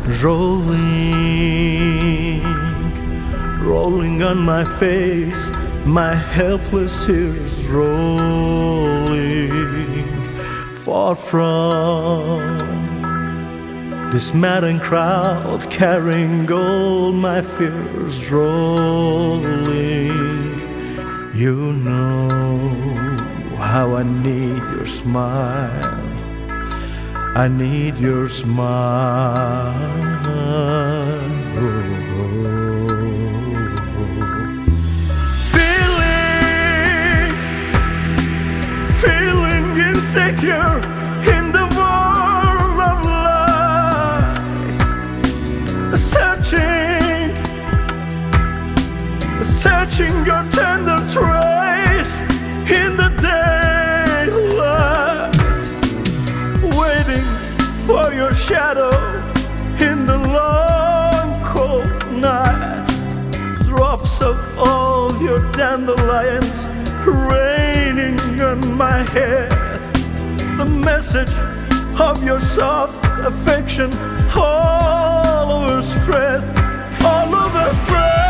rolling on my face, my helpless tears rolling far from this maddened crowd, carrying all my fears rolling. You know how I need your smile, I need your smile. Feeling insecure in the world of lies, searching your tender trace in the daylight, waiting for your shadow in the long cold night. Drops of all your dandelions raining on my head, the message of your soft affection all over spread, all over spread.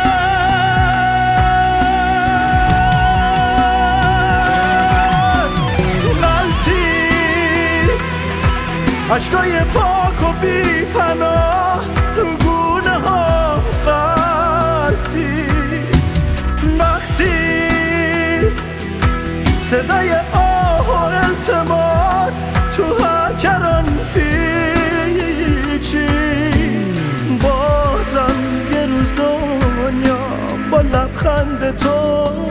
عشقای پاک و بی پناه رو گونه ها غلطی، وقتی صدای آه و التماس تو هر کران پیچی، بازم یه روز دنیا با لبخند تو